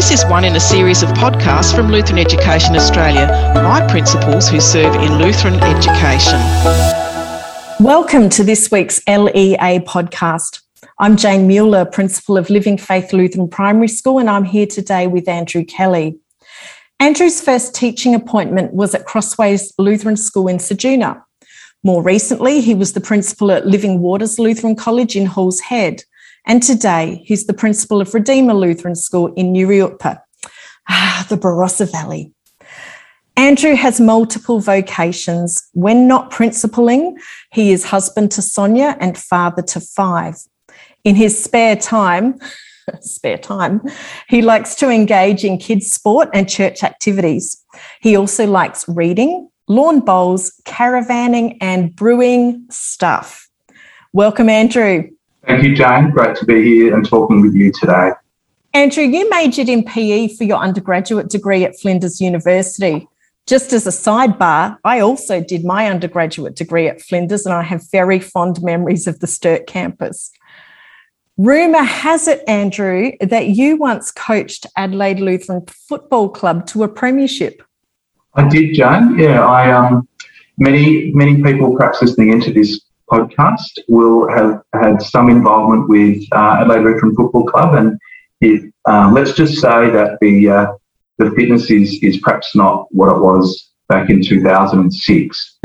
This is one in a series of podcasts from Lutheran Education Australia, my principals who serve in Lutheran education. Welcome to this week's LEA podcast. I'm Jane Mueller, Principal of Living Faith Lutheran Primary School, and I'm here today with Andrew Kelly. Andrew's first teaching appointment was at Crossways Lutheran School in Ceduna. More recently, he was the principal at Living Waters Lutheran College in Halls Head. And today, he's the principal of Redeemer Lutheran School in Nuriutpa, the Barossa Valley. Andrew has multiple vocations. When not principaling, he is husband to Sonia and father to 5. In his spare time, he likes to engage in kids' sport and church activities. He also likes reading, lawn bowls, caravanning, and brewing stuff. Welcome, Andrew. Thank you, Jane. Great to be here and talking with you today. Andrew, you majored in PE for your undergraduate degree at Flinders University. Just as a sidebar, I also did my undergraduate degree at Flinders, and I have very fond memories of the Sturt campus. Rumour has it, Andrew, that you once coached Adelaide Lutheran Football Club to a premiership. I did, Jane. Yeah, many people perhaps listening into this podcast will have had some involvement with Adelaide Lutheran Football Club, and let's just say that the fitness is perhaps not what it was back in 2006.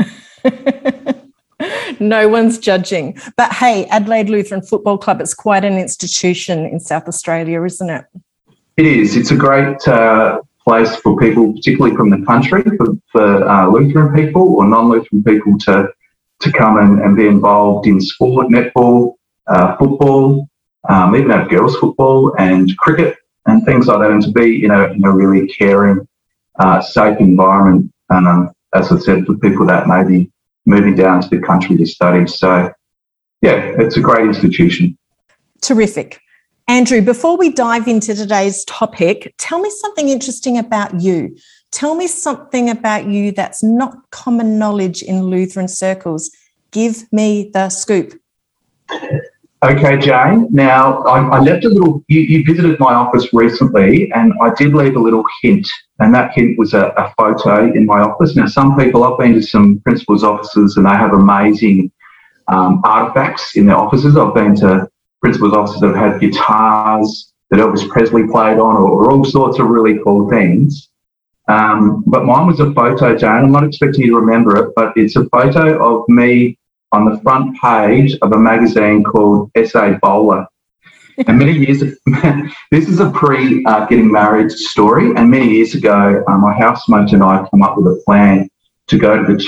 No one's judging. But hey, Adelaide Lutheran Football Club is quite an institution in South Australia, isn't it? It is. It's a great place for people, particularly from the country, for Lutheran people or non-Lutheran people to come and be involved in sport, netball, football, even have girls' football and cricket and things like that, and to be in a really caring, safe environment, as I said, for people that may be moving down to the country to study. So, yeah, it's a great institution. Terrific. Andrew, before we dive into today's topic, tell me something interesting about you. Tell me something about you that's not common knowledge in Lutheran circles. Give me the scoop. Okay, Jane. Now, I left a little, you visited my office recently, and I did leave a little hint, and that hint was a photo in my office. Now, some people, I've been to some principals' offices, and they have amazing artefacts in their offices. I've been to principals' offices that have had guitars that Elvis Presley played on, or all sorts of really cool things. But mine was a photo, Jane. I'm not expecting you to remember it, but it's a photo of me on the front page of a magazine called SA Bowler. And many years ago, this is a getting married story, and many years ago, my housemate and I come up with a plan to go to the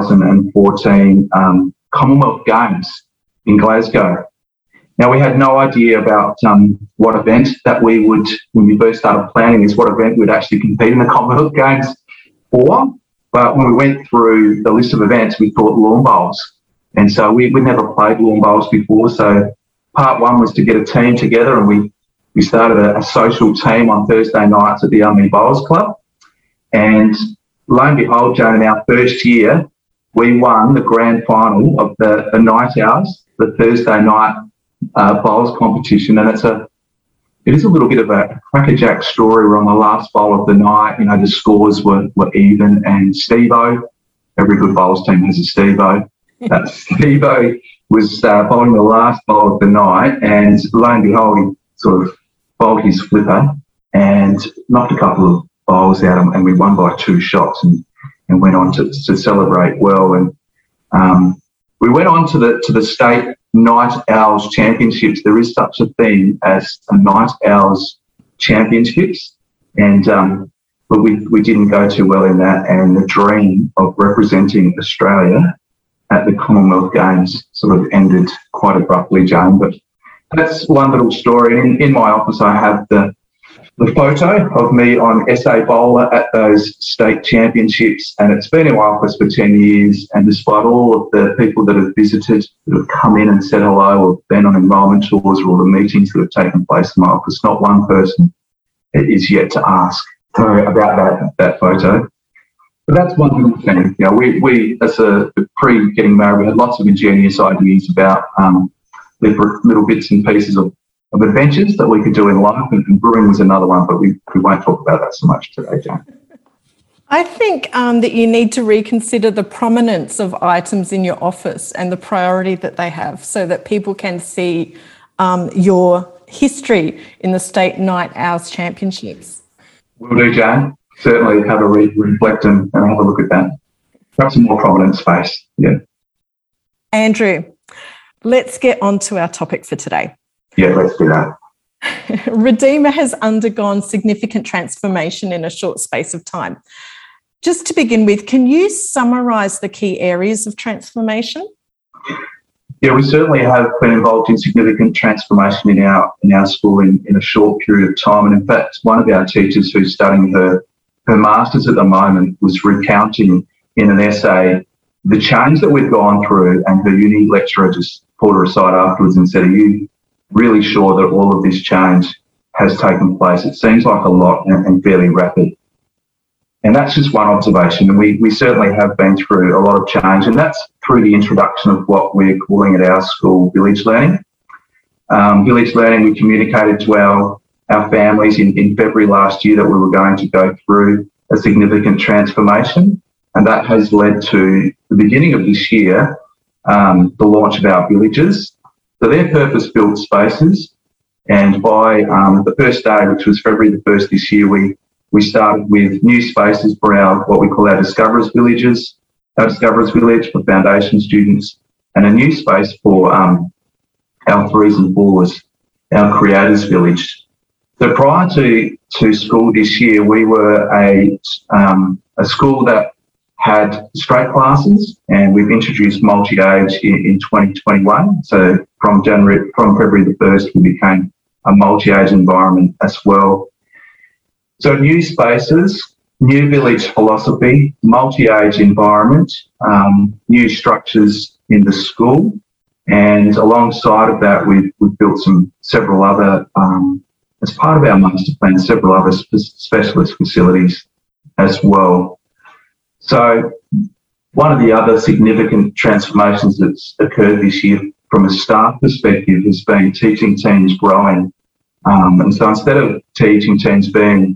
2014 Commonwealth Games in Glasgow. Now, we had no idea about what event that we would, when we first started planning this, what event we'd actually compete in the Commonwealth Games for. But when we went through the list of events, we thought lawn bowls. And so we'd never played lawn bowls before. So part one was to get a team together, and we started a social team on Thursday nights at the Unley Bowls Club. And lo and behold, Jane, in our first year, we won the grand final of the night hours, the Thursday night bowls competition. And it is a little bit of a crackerjack story. We're on the last bowl of the night. The scores were even, and Steve-O, every good bowls team has a Steve-O. Steve-O was bowling the last bowl of the night, and lo and behold, he sort of bowled his flipper and knocked a couple of bowls out, and we won by 2 shots and went on to celebrate well. And we went on to the state Night Owls Championships. There is such a thing as a Night Owls Championships, and but we didn't go too well in that, and the dream of representing Australia at the Commonwealth Games sort of ended quite abruptly, Jane. But that's one little story. In my office, I have the photo of me on SA Bowler at those state championships, and it's been in my office for 10 years. And despite all of the people that have visited, that have come in and said hello, or been on enrolment tours, or all the meetings that have taken place in my office, not one person is yet to ask about that photo. But that's one little thing. We as a pre-getting married, we had lots of ingenious ideas about little bits and pieces of adventures that we could do in life, and brewing was another one, but we won't talk about that so much today, Jane. I think that you need to reconsider the prominence of items in your office and the priority that they have, so that people can see your history in the State Night Owls Championships. Will do, Jane. Certainly have a reflect and have a look at that. Perhaps a more prominent space, yeah. Andrew, let's get on to our topic for today. Yeah, let's do that. Redeemer has undergone significant transformation in a short space of time. Just to begin with, can you summarise the key areas of transformation? Yeah, we certainly have been involved in significant transformation in our school in a short period of time. And in fact, one of our teachers who's studying her master's at the moment was recounting in an essay the change that we've gone through, and her uni lecturer just pulled her aside afterwards and said, "Are you really sure that all of this change has taken place? It seems like a lot and fairly rapid." And that's just one observation. And we certainly have been through a lot of change, and that's through the introduction of what we're calling at our school village learning. Village learning, we communicated to our families in February last year that we were going to go through a significant transformation, and that has led to the beginning of this year, the launch of our villages. So they're purpose-built spaces, and by the first day, which was February the 1st this year, we started with new spaces for what we call our Discoverers Villages, our Discoverers Village for foundation students, and a new space for our 3s and 4s, our Creators Village. So prior to school this year, we were a school that had straight classes, and we've introduced multi-age in 2021. So from February the 1st, we became a multi-age environment as well. So new spaces, new village philosophy, multi-age environment, new structures in the school, and alongside of that, we've built several other, as part of our master plan, several other specialist facilities as well. So one of the other significant transformations that's occurred this year from a staff perspective has been teaching teams growing. And so instead of teaching teams being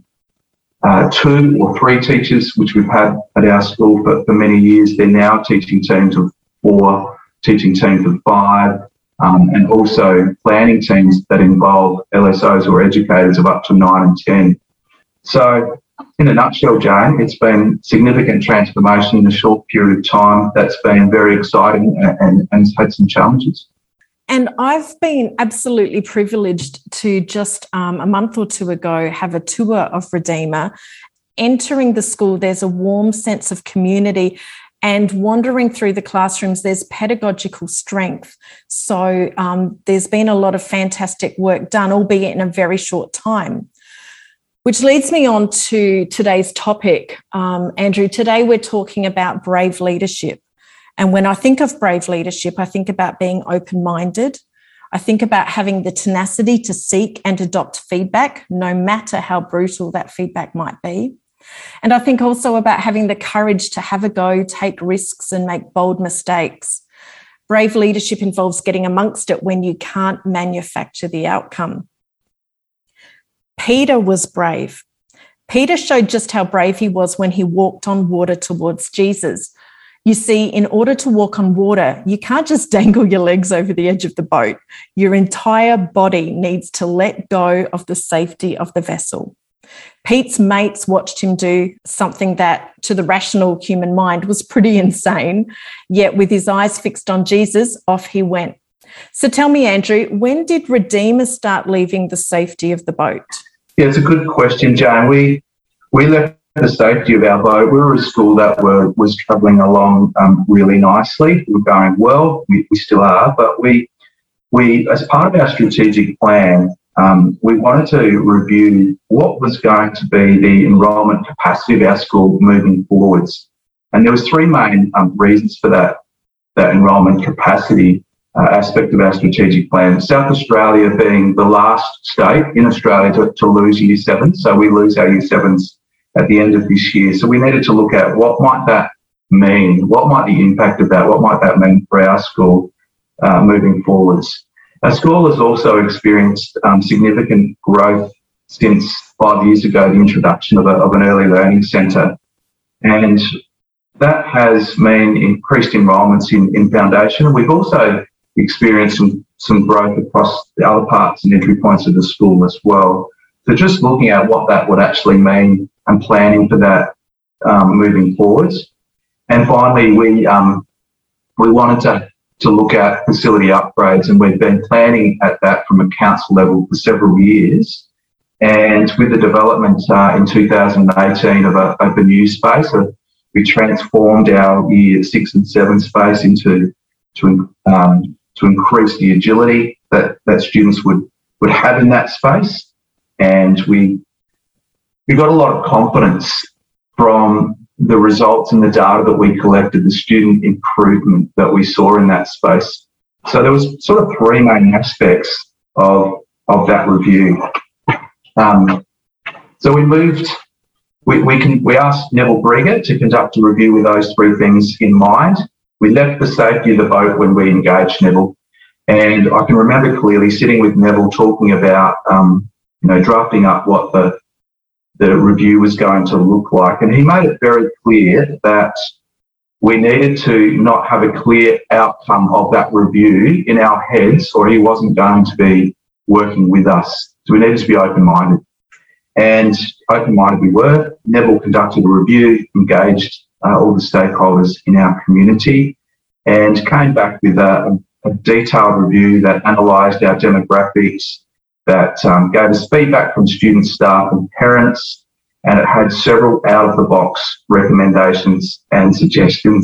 2 or 3 teachers, which we've had at our school for many years, they're now teaching teams of 4, teaching teams of 5, and also planning teams that involve LSOs or educators of up to 9 and 10. So in a nutshell, Jane, it's been significant transformation in a short period of time that's been very exciting and has had some challenges. And I've been absolutely privileged to just a month or 2 ago have a tour of Redeemer. Entering the school, there's a warm sense of community, and wandering through the classrooms, there's pedagogical strength. So there's been a lot of fantastic work done, albeit in a very short time. Which leads me on to today's topic. Andrew, today we're talking about brave leadership. And when I think of brave leadership, I think about being open-minded. I think about having the tenacity to seek and adopt feedback, no matter how brutal that feedback might be. And I think also about having the courage to have a go, take risks, and make bold mistakes. Brave leadership involves getting amongst it when you can't manufacture the outcome. Peter was brave. Peter showed just how brave he was when he walked on water towards Jesus. You see, in order to walk on water, you can't just dangle your legs over the edge of the boat. Your entire body needs to let go of the safety of the vessel. Pete's mates watched him do something that, to the rational human mind, was pretty insane. Yet with his eyes fixed on Jesus, off he went. So tell me, Andrew, when did Redeemer start leaving the safety of the boat? Yeah, it's a good question, Jane. We left the safety of our boat. We were a school that was travelling along really nicely. We were going well. We still are, but we as part of our strategic plan, we wanted to review what was going to be the enrolment capacity of our school moving forwards. And there was 3 main reasons for that enrolment capacity aspect of our strategic plan. South Australia being the last state in Australia to lose Year 7. So we lose our Year 7s at the end of this year. So we needed to look at what might that mean? What might the impact of that? What might that mean for our school moving forwards? Our school has also experienced significant growth since 5 years ago, the introduction of an early learning centre. And that has meant increased enrolments in foundation. We've also experienced some growth across the other parts and entry points of the school as well. So just looking at what that would actually mean and planning for that moving forwards. And finally, we wanted to look at facility upgrades, and we've been planning at that from a council level for several years. And with the development in 2018 of a new space, we transformed our year 6 and 7 space to increase the agility that students would have in that space. And we got a lot of confidence from the results and the data that we collected, the student improvement that we saw in that space. So there was sort of 3 main aspects of that review. So we asked Neville Brieger to conduct a review with those 3 things in mind. We left the safety of the boat when we engaged Neville. And I can remember clearly sitting with Neville talking about, drafting up what the review was going to look like. And he made it very clear that we needed to not have a clear outcome of that review in our heads, or he wasn't going to be working with us. So we needed to be open-minded. And open-minded we were. Neville conducted a review, engaged all the stakeholders in our community, and came back with a detailed review that analysed our demographics, that gave us feedback from students, staff and parents, and it had several out-of-the-box recommendations and suggestions.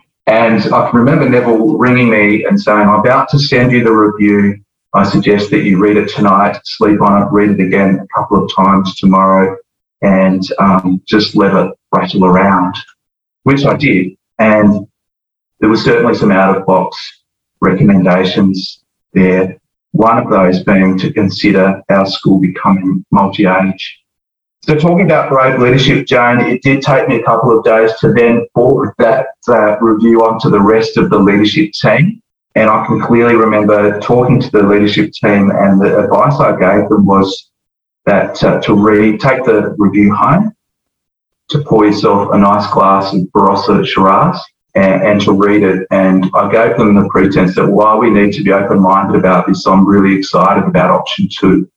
And I can remember Neville ringing me and saying, I'm about to send you the review. I suggest that you read it tonight, sleep on it, read it again a couple of times tomorrow, and just let it rattle around, which I did. And there was certainly some out-of-box recommendations there, one of those being to consider our school becoming multi-age. So talking about great leadership, Jane, it did take me a couple of days to then forward that review onto the rest of the leadership team. And I can clearly remember talking to the leadership team, and the advice I gave them was that take the review home, to pour yourself a nice glass of Barossa Shiraz and to read it. And I gave them the pretense that while we need to be open-minded about this, I'm really excited about option 2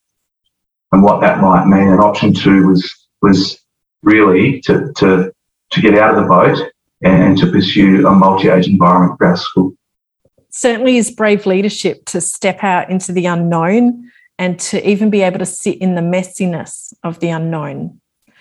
and what that might mean. And option 2 was really to get out of the boat and to pursue a multi-age environment for our school. Certainly is brave leadership to step out into the unknown and to even be able to sit in the messiness of the unknown.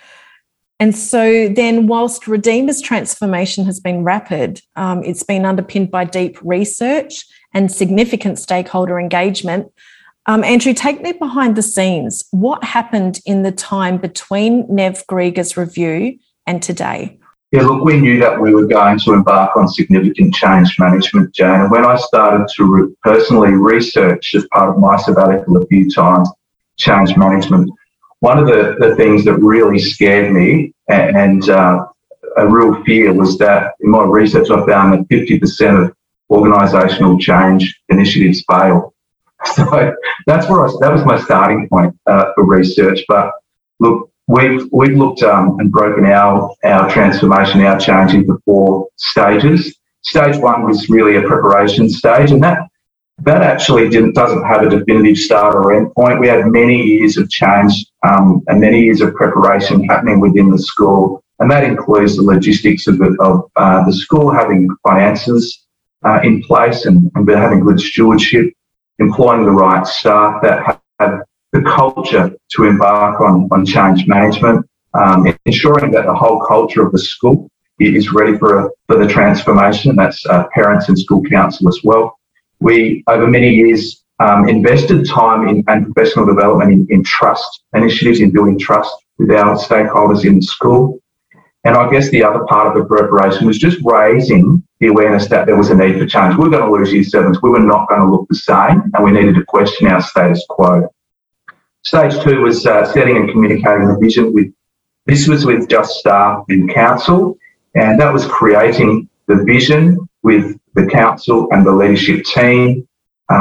And so then whilst Redeemer's transformation has been rapid, it's been underpinned by deep research and significant stakeholder engagement. Andrew, take me behind the scenes. What happened in the time between Nev Brieger's review and today? Yeah, look, we knew that we were going to embark on significant change management, Jane. And when I started to personally research as part of my sabbatical a few times, change management, one of the things that really scared me and a real fear was that in my research I found that 50% of organisational change initiatives fail. So that was my starting point for research. But look, we've looked and broken our transformation, our change into 4 stages. Stage 1 was really a preparation stage, and that actually doesn't have a definitive start or end point. We had many years of change and many years of preparation happening within the school, and that includes the logistics of the school, having finances in place and having good stewardship, employing the right staff that have the culture to embark on change management, ensuring that the whole culture of the school is ready for the transformation. That's parents and school council as well. We, over many years, invested time in and professional development in trust initiatives, in building trust with our stakeholders in the school. And I guess the other part of the preparation was just raising the awareness that there was a need for change. We were going to lose year 7s. We were not going to look the same, and we needed to question our status quo. Stage 2 was setting and communicating the vision. This was with just staff and council, and that was creating the vision with the council and the leadership team,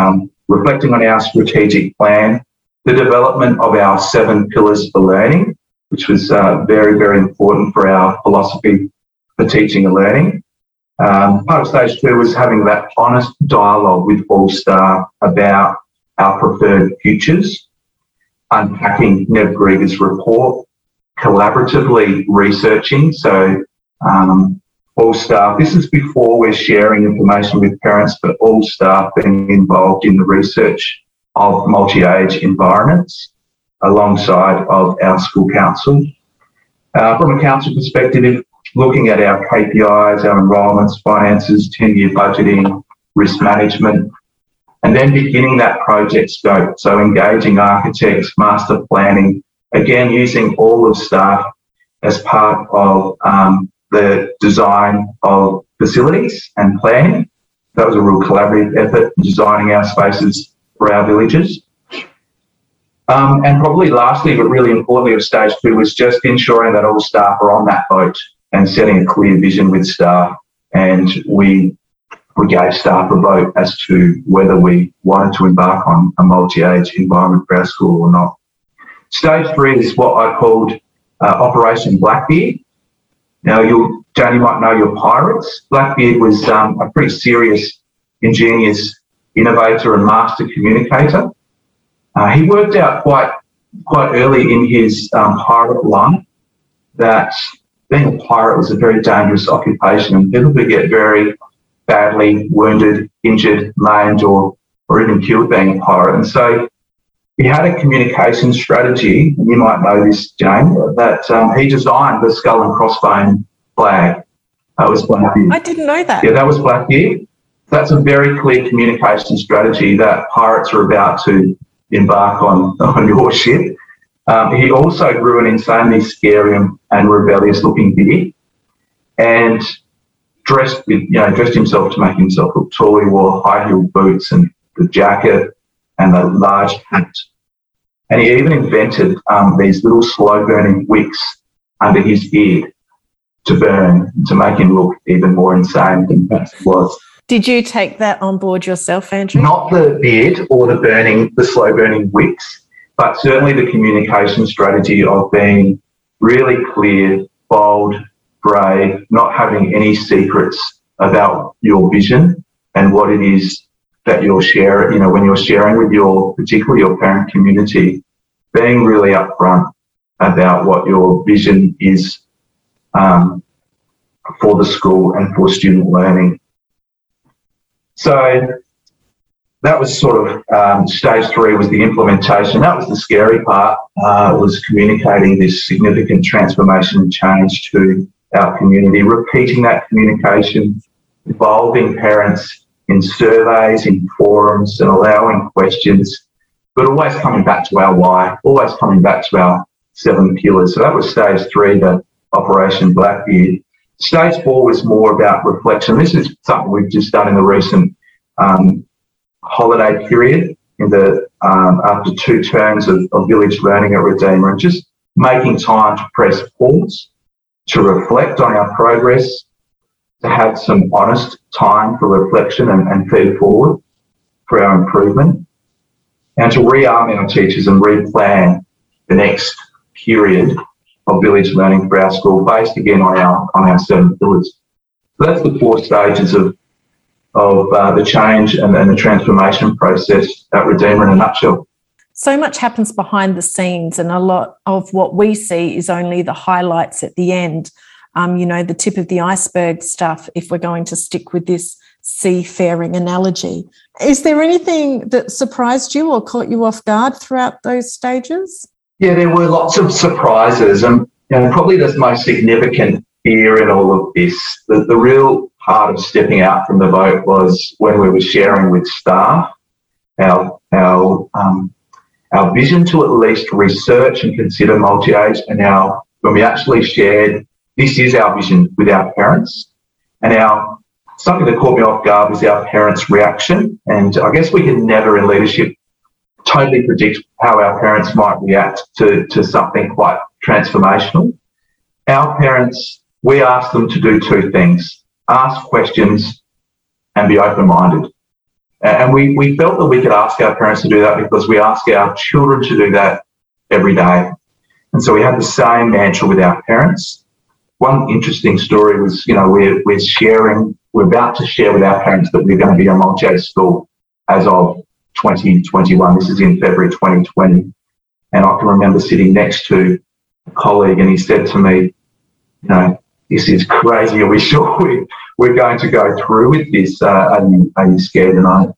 reflecting on our strategic plan, the development of our 7 pillars for learning, which was very, very important for our philosophy for teaching and learning. Part of stage 2 was having that honest dialogue with all staff about our preferred futures, unpacking Nev Grieger's report, collaboratively researching. So all staff, this is before we're sharing information with parents, but all staff being involved in the research of multi-age environments alongside of our school council. From a council perspective, looking at our KPIs, our enrolments, finances, 10-year budgeting, risk management, and then beginning that project scope. So engaging architects, master planning, again, using all of staff as part of the design of facilities and planning. That was a real collaborative effort, designing our spaces for our villages. And probably lastly, but really importantly of stage 2, was just ensuring that all staff are on that boat and setting a clear vision with staff. And we gave staff a vote as to whether we wanted to embark on a multi-age environment for our school or not. Stage 3 is what I called Operation Blackbeard. Now, Jane, you might know your pirates. Blackbeard was a pretty serious, ingenious innovator and master communicator. He worked out quite early in his pirate life that being a pirate was a very dangerous occupation, and people could get very badly wounded, injured, maimed, or even killed being a pirate. And so he had a communication strategy, and you might know this, Jane, that he designed the skull and crossbone flag. That was Blackbeard. I didn't know that. Yeah, that was Blackbeard. That's a very clear communication strategy that pirates are about to embark on your ship. He also grew an insanely scary and rebellious-looking beard, and dressed himself to make himself look tall. He wore high-heeled boots and the jacket and the large hat. And he even invented these little slow-burning wicks under his beard to burn, to make him look even more insane than perhaps he was. Did you take that on board yourself, Andrew? Not the beard or the slow-burning wicks, but certainly the communication strategy of being really clear, bold, brave, not having any secrets about your vision and what it is that you're sharing, when you're sharing with particularly your parent community, being really upfront about what your vision is for the school and for student learning. So that was sort of stage 3 was the implementation. That was the scary part, was communicating this significant transformation and change to our community, repeating that communication, involving parents in surveys, in forums, and allowing questions, but always coming back to our why, always coming back to our 7 pillars. So that was stage 3, the Operation Blackbeard. Stage 4 was more about reflection. This is something we've just done in the recent holiday period, after 2 terms of village learning at Redeemer, and just making time to press pause, to reflect on our progress, to have some honest time for reflection and feed forward for our improvement, and to rearm our teachers and replan the next period of village learning for our school, based again on our 7 pillars. So that's the 4 stages of the change and the transformation process at Redeemer in a nutshell. So much happens behind the scenes, and a lot of what we see is only the highlights at the end. The tip of the iceberg stuff, if we're going to stick with this seafaring analogy. Is there anything that surprised you or caught you off guard throughout those stages? Yeah, there were lots of surprises, and probably the most significant here in all of this, the real part of stepping out from the boat was when we were sharing with staff our vision to at least research and consider multi-age, and when we actually shared this is our vision with our parents, and something that caught me off guard was our parents' reaction. And I guess we can never in leadership totally predict how our parents might react to something quite transformational. Our parents, we asked them to do 2 things: ask questions and be open-minded. And we felt that we could ask our parents to do that because we ask our children to do that every day. And so we had the same mantra with our parents. One interesting story was, we're about to share with our parents that we're going to be a multi-age school as of 2021. This is in February 2020. And I can remember sitting next to a colleague and he said to me, this is crazy. Are we sure we're going to go through with this? Are you scared? And I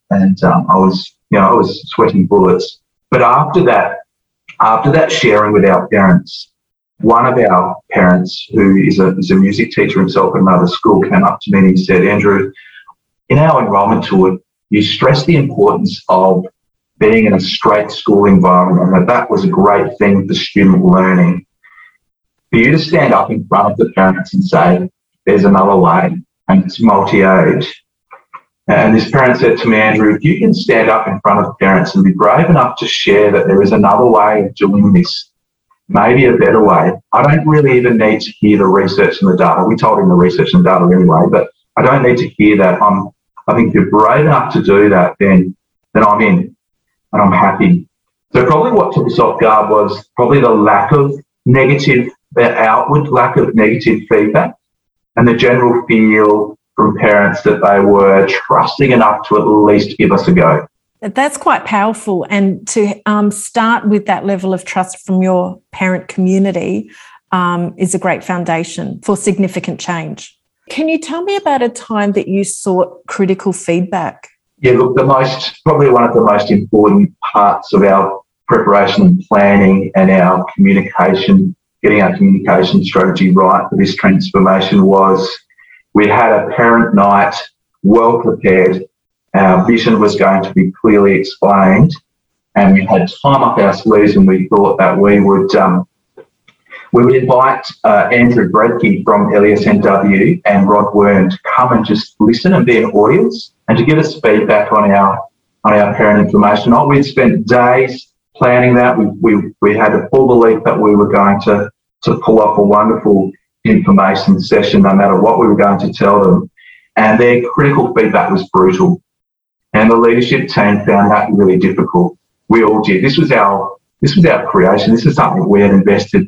was sweating bullets. But after that sharing with our parents, one of our parents, who is a music teacher himself at another school, came up to me and he said, Andrew, in our enrolment tour, you stressed the importance of being in a straight school environment and that was a great thing for student learning. For you to stand up in front of the parents and say, there's another way, and it's multi-age. And this parent said to me, Andrew, if you can stand up in front of parents and be brave enough to share that there is another way of doing this, maybe a better way. I don't really even need to hear the research and the data. We told him the research and data anyway, but I don't need to hear that. I think if you're brave enough to do that, then I'm in and I'm happy. So probably what took us off guard was probably the outward lack of negative feedback and the general feel from parents that they were trusting enough to at least give us a go. That's quite powerful. And to start with that level of trust from your parent community is a great foundation for significant change. Can you tell me about a time that you sought critical feedback? Yeah, look, probably one of the most important parts of our preparation and planning and our communication, getting our communication strategy right for this transformation was we had a parent night, well prepared. Our vision was going to be clearly explained and we had time up our sleeves and we thought that we would invite Andrew Bradke from LESNW and Rod Wern to come and just listen and be an audience and to give us feedback on our parent information. We'd spent days planning that. We had a full belief that we were going to pull off a wonderful information session no matter what we were going to tell them. And their critical feedback was brutal. And the leadership team found that really difficult. We all did. This was our creation. This is something we had invested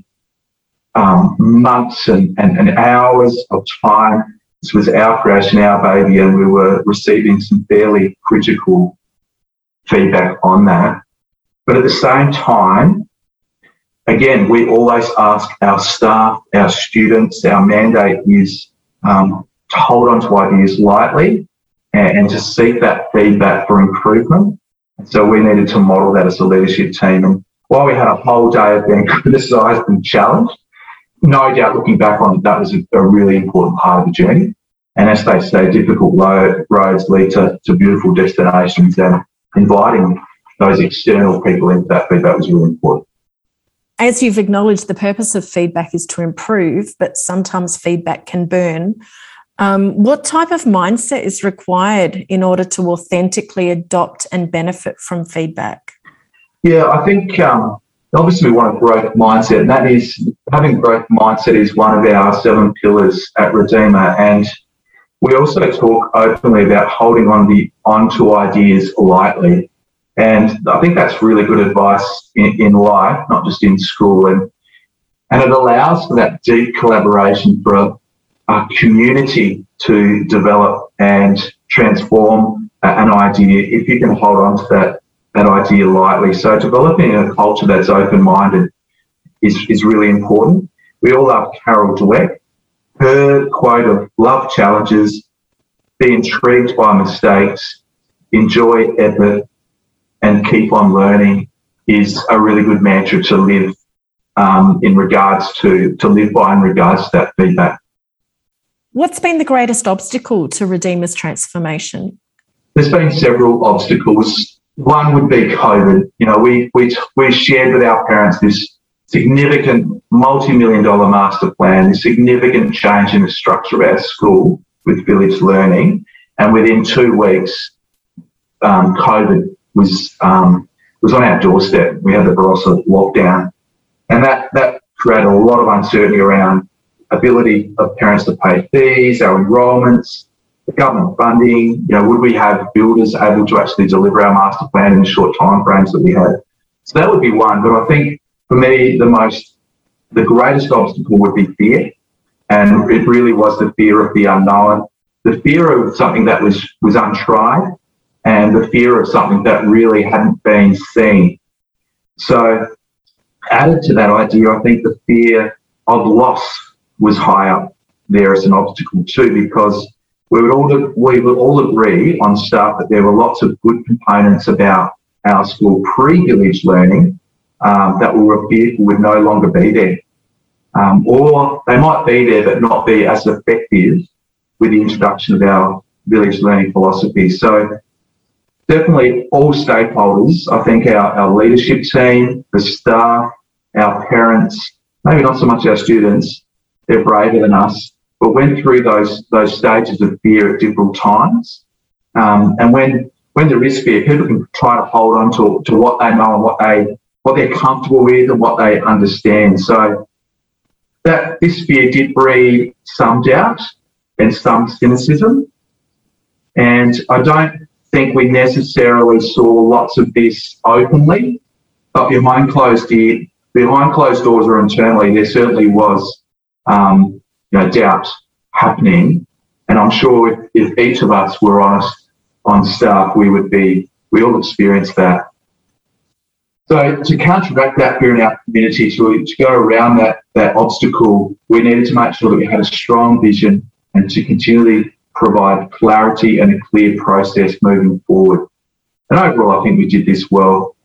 months and hours of time. This was our creation, our baby, and we were receiving some fairly critical feedback on that. But at the same time, again, we always ask our staff, our students, our mandate is to hold on to ideas lightly and to seek that feedback for improvement. So we needed to model that as a leadership team. And while we had a whole day of being criticised and challenged, no doubt looking back on it, that was a really important part of the journey. And as they say, difficult roads lead to beautiful destinations, and inviting those external people into that feedback was really important. As you've acknowledged, the purpose of feedback is to improve, but sometimes feedback can burn. What type of mindset is required in order to authentically adopt and benefit from feedback? Yeah, I think obviously we want a growth mindset, and that is having growth mindset is one of our 7 pillars at Redeemer. And we also talk openly about holding onto ideas lightly. And I think that's really good advice in life, not just in school. And it allows for that deep collaboration for a community to develop and transform an idea if you can hold on to that idea lightly. So developing a culture that's open-minded is really important. We all love Carol Dweck. Her quote of love challenges, be intrigued by mistakes, enjoy effort, and keep on learning is a really good mantra to live in regards to live by in regards to that feedback. What's been the greatest obstacle to Redeemer's transformation? There's been several obstacles. One would be COVID. You know, we shared with our parents this significant multi-million-dollar master plan, this significant change in the structure of our school with village learning, and within 2 weeks, COVID was on our doorstep. We had the Barossa lockdown, and that created a lot of uncertainty around ability of parents to pay fees, our enrolments, the government funding, would we have builders able to actually deliver our master plan in the short time frames that we had? So that would be one. But I think for me, the greatest obstacle would be fear. And it really was the fear of the unknown, the fear of something that was untried, and the fear of something that really hadn't been seen. So added to that idea, I think the fear of loss was higher there as an obstacle too, because we would all agree on staff that there were lots of good components about our school pre-village learning that we were fearful would no longer be there. Or they might be there but not be as effective with the introduction of our village learning philosophy. So definitely all stakeholders, I think our leadership team, the staff, our parents, maybe not so much our students, they're braver than us, but went through those stages of fear at different times. And when there is fear, people can try to hold on to what they know and what they're comfortable with and what they understand. So that this fear did breed some doubt and some cynicism. And I don't think we necessarily saw lots of this openly, but behind closed doors or internally, there certainly was doubt happening. And I'm sure if each of us were honest on staff, we all experienced that. So to counteract that fear in our community, to go around that obstacle, we needed to make sure that we had a strong vision and to continually provide clarity and a clear process moving forward. And overall, I think we did this well.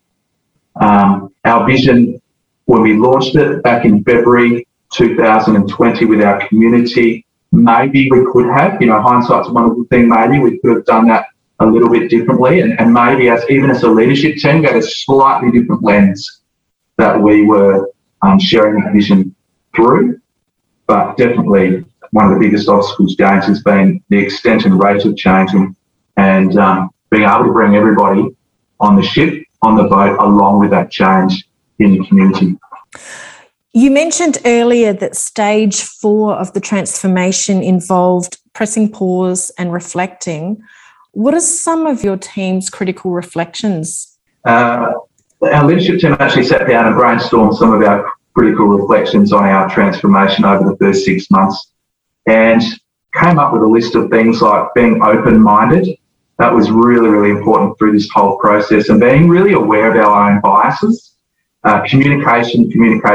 Our vision, when we launched it back in February 2020 with our community, maybe we could have, hindsight's a wonderful thing, maybe we could have done that a little bit differently, and maybe even as a leadership team, we had a slightly different lens that we were sharing that vision through. But definitely one of the biggest obstacles, James, has been the extent and rate of change and being able to bring everybody on the ship, on the boat, along with that change in the community. You mentioned earlier that stage 4 of the transformation involved pressing pause and reflecting. What are some of your team's critical reflections? Our leadership team actually sat down and brainstormed some of our critical reflections on our transformation over the first 6 months and came up with a list of things like being open-minded. That was really, really important through this whole process, and being really aware of our own biases, communication,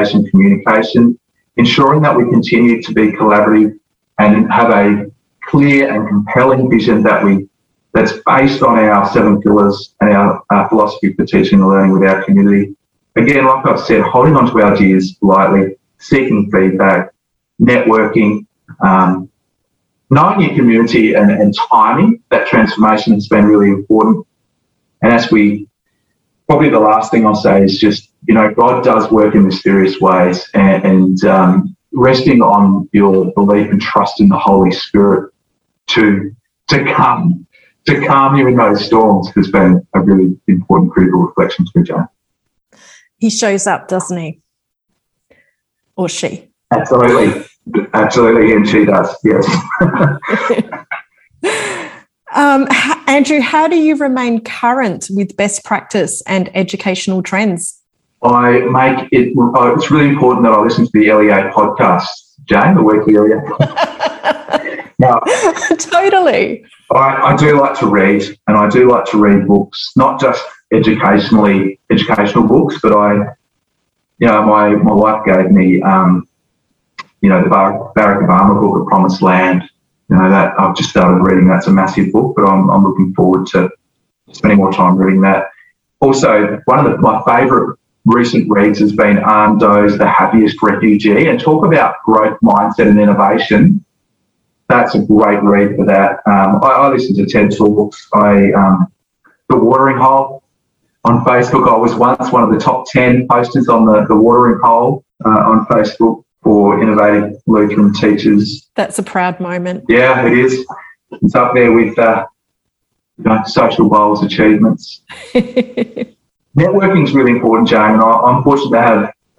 ensuring that we continue to be collaborative and have a clear and compelling vision that's based on our 7 pillars and our philosophy for teaching and learning with our community. Again, like I've said, holding on to our ideas lightly, seeking feedback, networking, knowing your community and timing that transformation has been really important. And probably the last thing I'll say is just, God does work in mysterious ways, and resting on your belief and trust in the Holy Spirit to calm you in those storms has been a really important critical reflection too, Jane. He shows up, doesn't he? Or she? Absolutely, and she does, yes. Andrew, how do you remain current with best practice and educational trends? It's really important that I listen to the LEA podcast, Jane, the weekly LEA podcast. Now, totally. I do like to read, and I do like to read books, not just educational books, but my wife gave me, the Barack Obama book, The Promised Land. That I've just started reading. That's a massive book, but I'm looking forward to spending more time reading that. Also, one of my favourite recent reads has been Anh Do's The Happiest Refugee, and talk about growth mindset and innovation. That's a great read for that. I listen to TED Talks. The Watering Hole on Facebook. I was once one of the top 10 posters on the Watering Hole on Facebook for innovative Lutheran teachers. That's a proud moment. Yeah, it is. It's up there with social goals achievements. Networking is really important, Jane, and I'm fortunate to have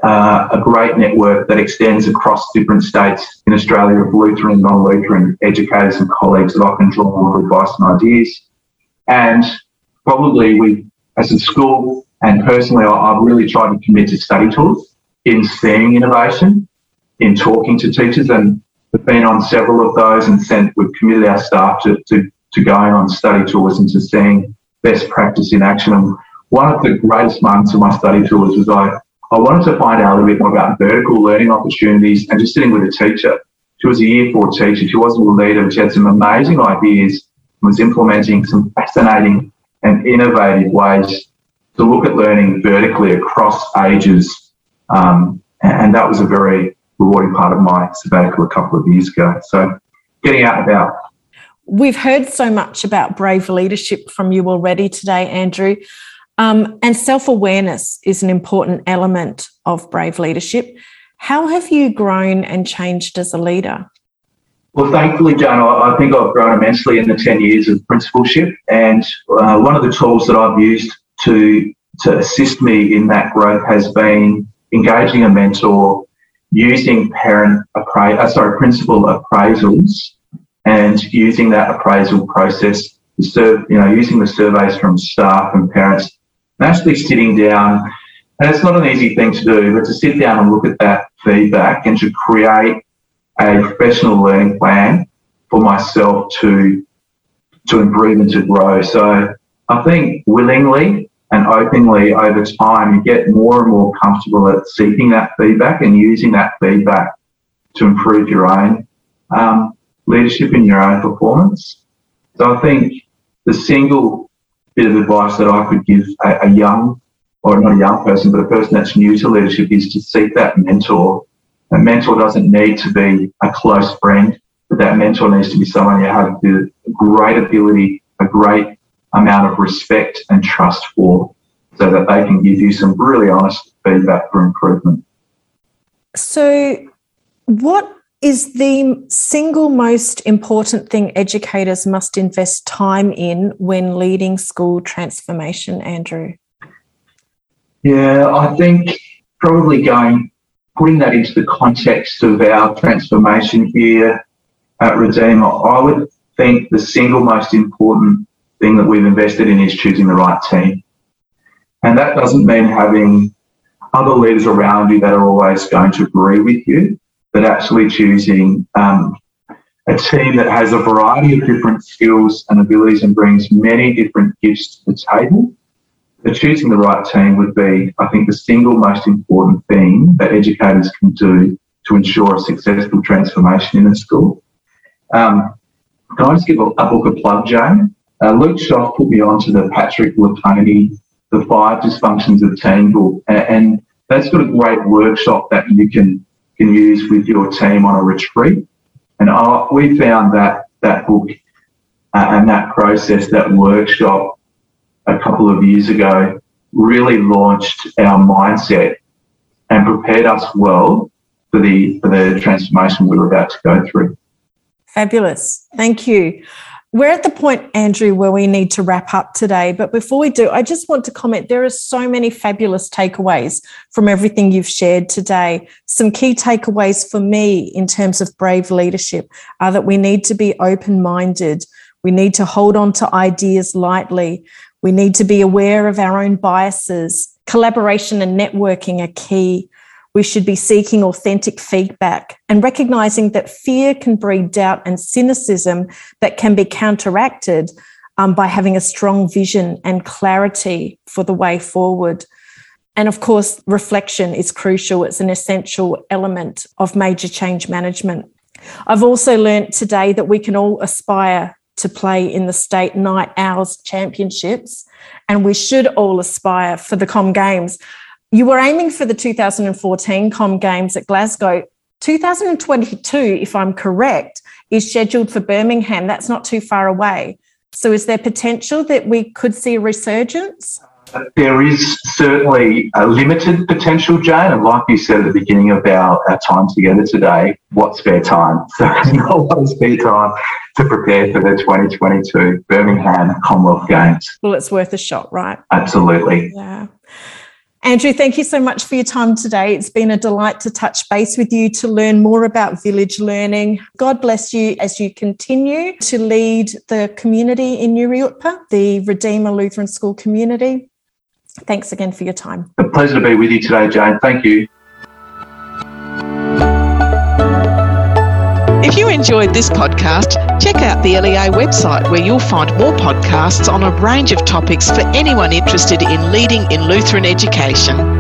a great network that extends across different states in Australia of Lutheran and non-Lutheran educators and colleagues that I can draw on advice and ideas. And probably we, as a school and personally, I've really tried to commit to study tours in seeing innovation, in talking to teachers, and we've been on several of those and we've committed our staff to going on study tours and to seeing best practice in action. And one of the greatest moments of my study tours was I wanted to find out a little bit more about vertical learning opportunities and just sitting with a teacher. She was a year 4 teacher. She wasn't a leader, but she had some amazing ideas and was implementing some fascinating and innovative ways to look at learning vertically across ages. And that was a very rewarding part of my sabbatical a couple of years ago. So getting out and about. We've heard so much about brave leadership from you already today, Andrew. And self-awareness is an important element of brave leadership. How have you grown and changed as a leader? Well, thankfully, Jane, I think I've grown immensely in the 10 years of principalship. And one of the tools that I've used to assist me in that growth has been engaging a mentor, using principal appraisals, and using that appraisal process to using the surveys from staff and parents. And actually sitting down, and it's not an easy thing to do, but to sit down and look at that feedback and to create a professional learning plan for myself to improve and to grow. So I think willingly and openly over time, you get more and more comfortable at seeking that feedback and using that feedback to improve your own leadership and your own performance. So I think the single bit of advice that I could give a young, or not a young person, but a person that's new to leadership is to seek that mentor. A mentor doesn't need to be a close friend, but that mentor needs to be someone you have the great ability, a great amount of respect and trust for, so that they can give you some really honest feedback for improvement. So what is the single most important thing educators must invest time in when leading school transformation, Andrew? Yeah, I think probably putting that into the context of our transformation here at Redeem, I would think the single most important thing that we've invested in is choosing the right team. And that doesn't mean having other leaders around you that are always going to agree with you, but actually choosing a team that has a variety of different skills and abilities and brings many different gifts to the table. But choosing the right team would be, I think, the single most important thing that educators can do to ensure a successful transformation in a school. Can I just give a book a plug, Jane? Luke Schoff put me onto the Patrick Latoni, The 5 Dysfunctions of Team book, and that's got a great workshop that you can use with your team on a retreat. And we found that book and that process, that workshop a couple of years ago, really launched our mindset and prepared us well for the transformation we were about to go through. Fabulous. Thank you. We're at the point, Andrew, where we need to wrap up today. But before we do, I just want to comment, there are so many fabulous takeaways from everything you've shared today. Some key takeaways for me in terms of brave leadership are that we need to be open-minded. We need to hold on to ideas lightly. We need to be aware of our own biases. Collaboration and networking are key. We should be seeking authentic feedback and recognising that fear can breed doubt and cynicism that can be counteracted by having a strong vision and clarity for the way forward. And of course, reflection is crucial. It's an essential element of major change management. I've also learnt today that we can all aspire to play in the State Night Owls Championships, and we should all aspire for the Com Games. You were aiming for the 2014 Com Games at Glasgow. 2022, if I'm correct, is scheduled for Birmingham. That's not too far away. So is there potential that we could see a resurgence? There is certainly a limited potential, Jane, and like you said at the beginning of our time together today, what spare time? So there's not a lot of spare time to prepare for the 2022 Birmingham Commonwealth Games. Well, it's worth a shot, right? Absolutely. Yeah. Andrew, thank you so much for your time today. It's been a delight to touch base with you to learn more about village learning. God bless you as you continue to lead the community in Nuriutpa, the Redeemer Lutheran School community. Thanks again for your time. A pleasure to be with you today, Jane. Thank you. If you enjoyed this podcast, check out the LEA website where you'll find more podcasts on a range of topics for anyone interested in leading in Lutheran education.